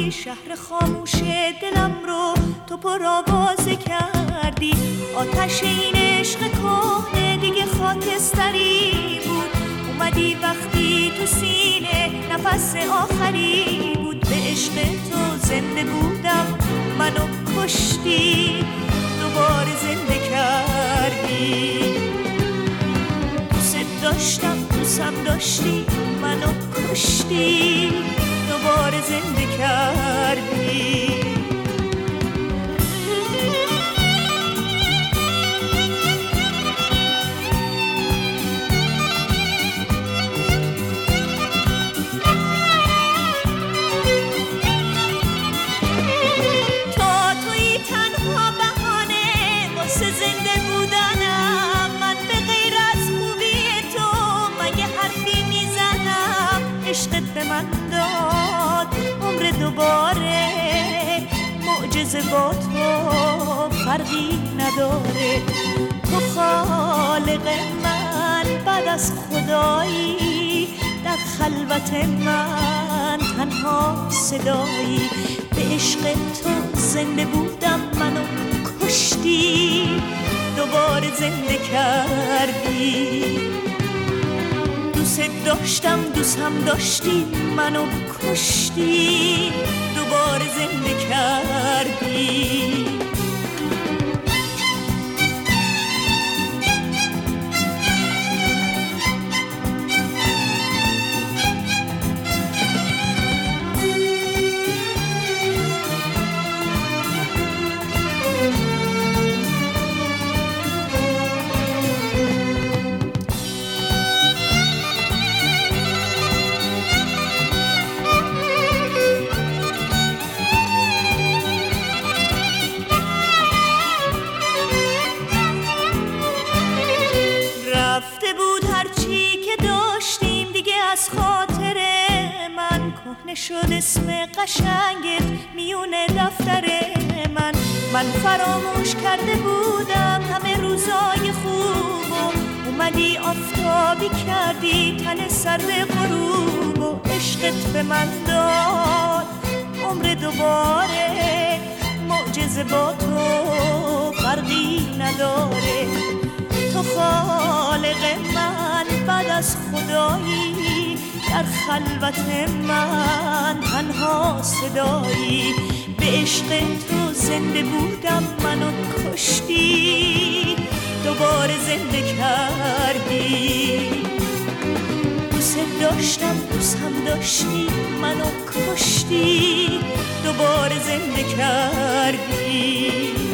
کردی، شهر خاموش دلم رو تو پر آوازه کردی. آتش این عشق کهنه دیگه خاکستری بود، اومدی وقتی تو سینه نفس آخری بود. به عشق تو زنده بودم، منو کشتی، دوباره زنده کردی. دوست داشتم دوستم داشتی، منو کشتی، دوباره زنده کردی. عشقت به من داد عمر دوباره، معجزه با تو فرقی نداره. تو خالق من بعد از خدایی، در خلوت من تنها صدایی. به عشق تو زنده بودم، منو کشتی، دوباره زنده کردی. دوست داشتم دوستم داشتی، منو کشتی، دوباره زنده کردی. رفته بود هرچی که داشتیم دیگه از خاطر من، کهنه شد اسم قشنگت میونه دفتر من. من فراموش کرده بودم همه روزای خوبو، اومدی آفتابی کردی تن سرد غروب. و عشقت به من داد عمر دوباره، معجزه با تو فرقی نداره. تو خالق من بعد از خدایی، در خلوت من تنها صدایی. به عشق تو زنده بودم، منو کشتی، دوباره زنده کردی. دوست داشتم دوستم داشتی، منو کشتی، دوباره زنده کردی.